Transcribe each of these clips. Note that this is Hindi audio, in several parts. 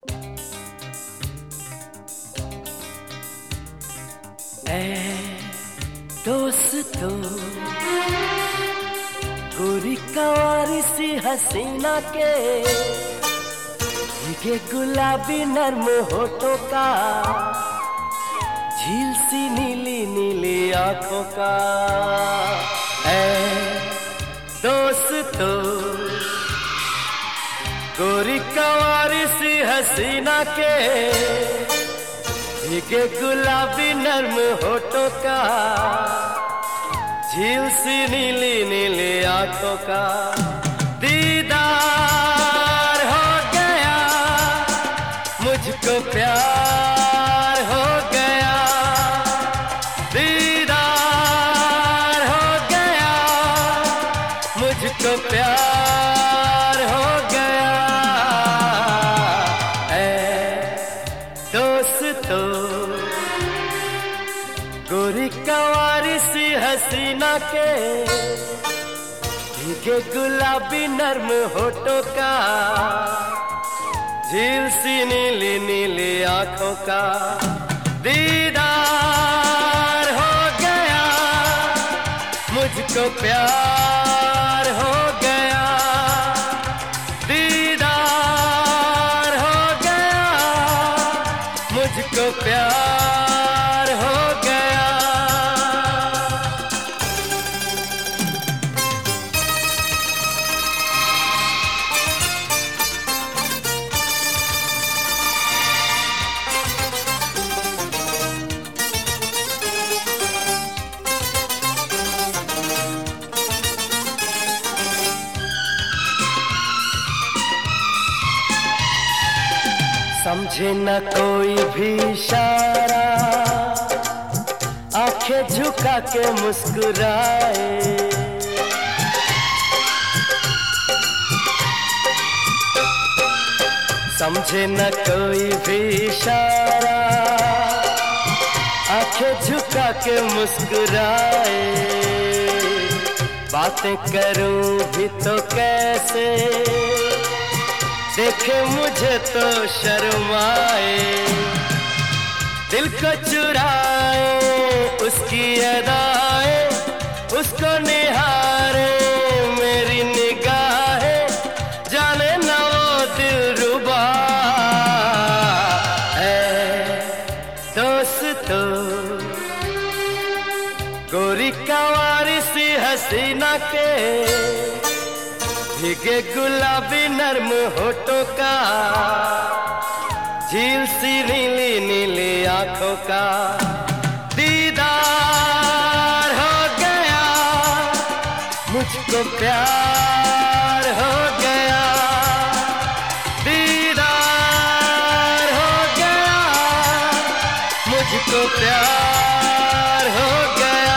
ऐ दोस्तों, गोरी कवारी सी हसीना के भीगे गुलाबी नर्म होठों का, झील सी नीली नीली आंखों का। ऐ दोस्तों, गोरी कवारी सी हसीना के भीगे गुलाबी नर्म होठों का, झील सी नीली नीली आंखों का। दीदार हो गया, मुझको प्यार हो गया। दीदार हो गया, मुझको प्यार हो गया। दोस्तों, गोरी कवारी सी हसीना के भीगे गुलाबी नर्म होठों का, झील सी नीली नीली आंखों का। दीदार हो गया, मुझको प्यार हो गया। दीदार हो गया, मुझको प्यार हो गया। समझे न कोई भी इशारा, आंखें झुका के मुस्कुराए। समझे न कोई भी इशारा, आंखें झुका के मुस्कुराए। बातें करूं भी तो कैसे, देखे मुझे तो शर्माए। दिल को चुराए उसकी अदाएं, उसको निहारे मेरी निगाहें, जाने न वो दिलरुबा है। दोस्तों, गोरी कवारी सी हसीना के भीगे गुलाबी नर्म होठों का, झील सी नीली नीली आंखों का। दीदार हो गया, मुझको प्यार हो गया। दीदार हो गया, मुझको प्यार हो गया।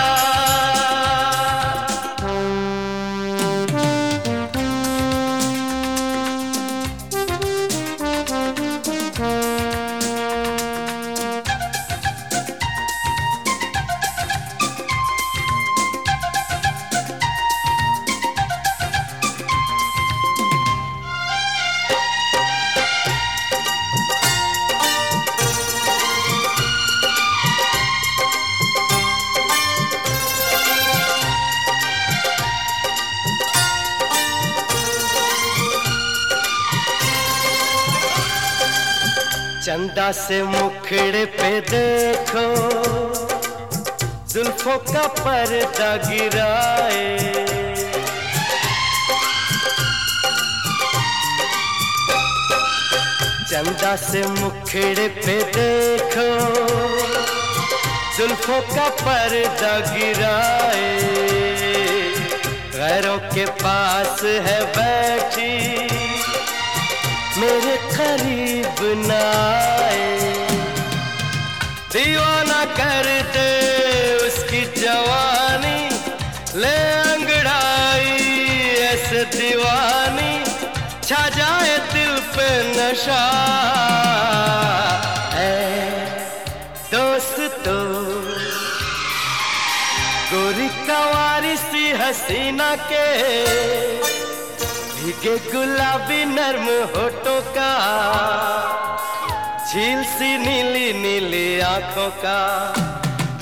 चंदा से मुखड़े पे देखो, जुल्फों का पर्दा गिराए। चंदा से मुखड़े पे देखो, जुल्फों का पर्दा गिराए। गैरों के पास है बैठी, मेरे करीब न आए। दीवाना कर दे उसकी जवानी, ले अंगड़ाई ऐसे दीवानी, छा जाए दिल पे नशा। है दोस्तों, गोरी कवारी सी हसीना के भीगे गुलाबी नर्म होठों का, झील सी नीली नीली आंखों का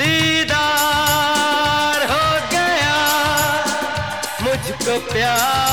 दीदार हो गया, मुझको प्यार